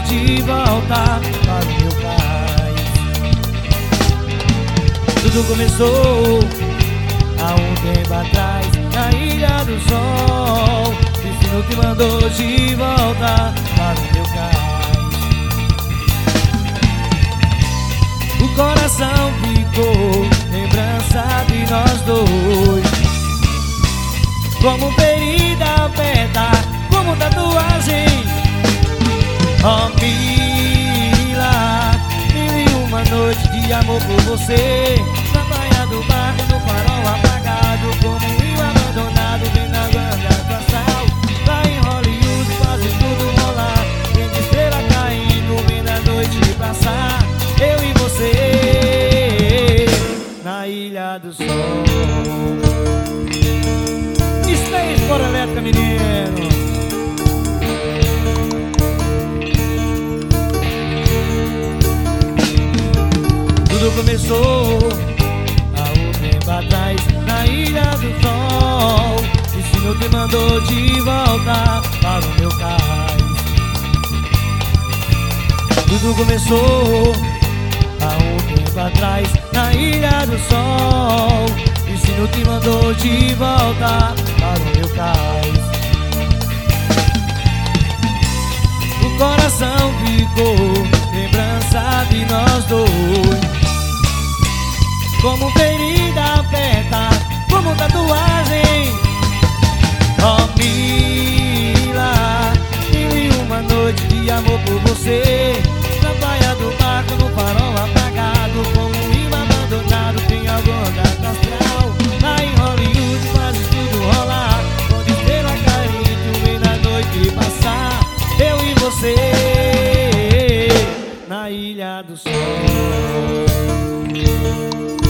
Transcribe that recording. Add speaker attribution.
Speaker 1: de volta para o meu cais. Tudo começou há um tempo atrás, na Ilha do Sol. Destino te mandou de volta para o meu cais. O coração ficou lembrança de nós dois, como ferida aberta, como tatuagem. Oh, Mila, mil e uma noite de amor por você, na praia do barco, no farol apagado, como um rio abandonado, vem na grande atração. Lá em Hollywood fazem tudo rolar, vem de estrela caindo, vem na noite de passar. Eu e você, na Ilha do Sol. Space Fora Elétrica, menino. Tudo começou há um tempo atrás, na Ilha do Sol. Destino te mandou de volta para o meu cais. Tudo começou há um tempo atrás, na Ilha do Sol. Destino te mandou de volta para o meu cais. O coração ficou lembrança de nós dois, como ferida aberta, como tatuagem. Oh, Mila, mil e uma noite de amor por você, na praia do barco, no farol apagado, como um rio abandonado, tem algum andar astral. Lá em Hollywood faz tudo rolar, quando estrela caindo, vem na noite passar. Eu e você, na Ilha do Sol.